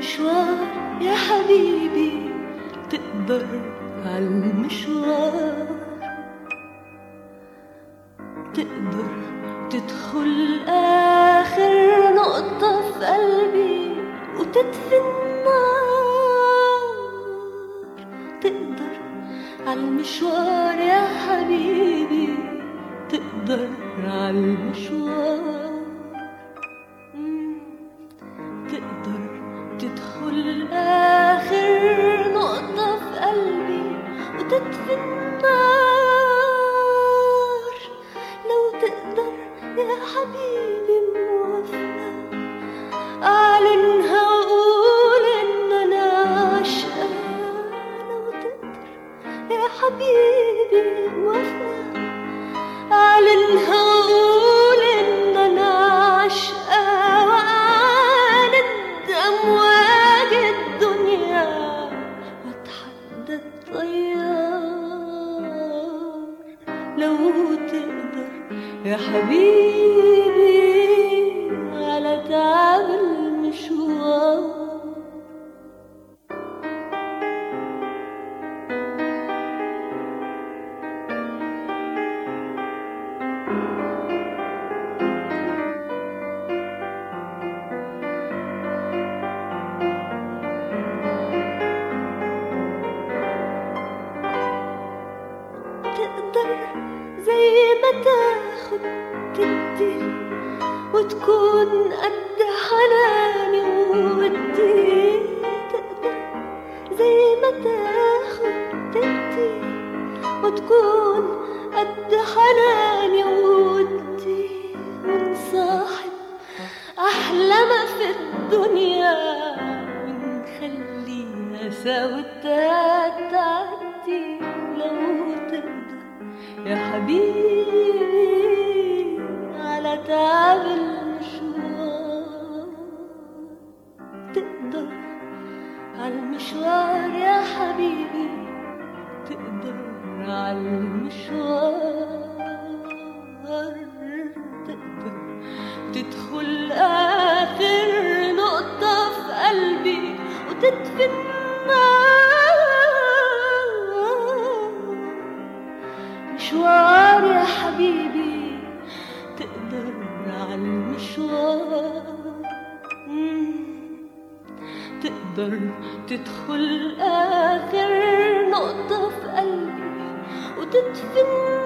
عالمشوار يا حبيبي، تقدر عالمشوار، تقدر تدخل آخر نقطة في قلبي وتطفي النار. تقدر عالمشوار يا حبيبي، تقدر عالمشوار، تقدر تدخل آخر نقطة في قلبي وتطفي النار. لو تقدر يا حبيبي موافقة، أعلنها وأقول إن أنا عاشقة. لو تقدر يا حبيبي موافقة، أعلنها وأقول إن أنا عاشقة، وأعاند أمواج الدنيا وأتحدى الطيار. لو تقدر يا حبيبي على تعب المشوار. تقدر زي ما تاخد تدي وتكون قد حناني وودي. تقدر زي ما تاخد تدي وتكون قد حناني وودي، ونصاحب أحلى ما في الدنيا، ونخليها ساوتها تعدي. لو تقدر يا حبيبي على تعب المشوار، تقدر عالمشوار يا حبيبي، تقدر عالمشوار، تقدر تدخل آخر نقطة في قلبي وتطفي النار. مشوار يا حبيبي، تقدر عالمشوار، تقدر تدخل آخر نقطة في قلبي وتطفي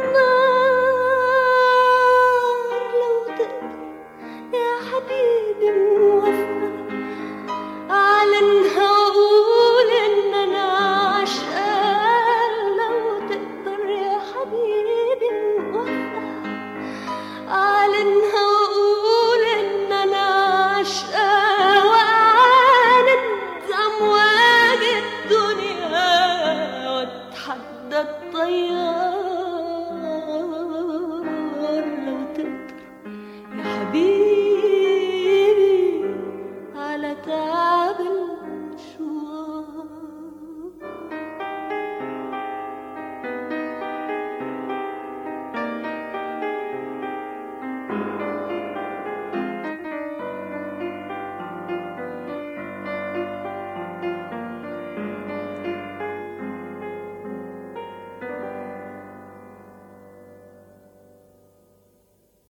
النار. لو تقدر يا حبيبي موافقة، أعلنها وأقول إن أنا عاشقة. لو تقدر يا حبيبي موافقة، أعلنها وأقول إن أنا عاشقة، وأعاند أمواج الدنيا وأتحدى الطيار. لو تقدر يا حبيبي على تعب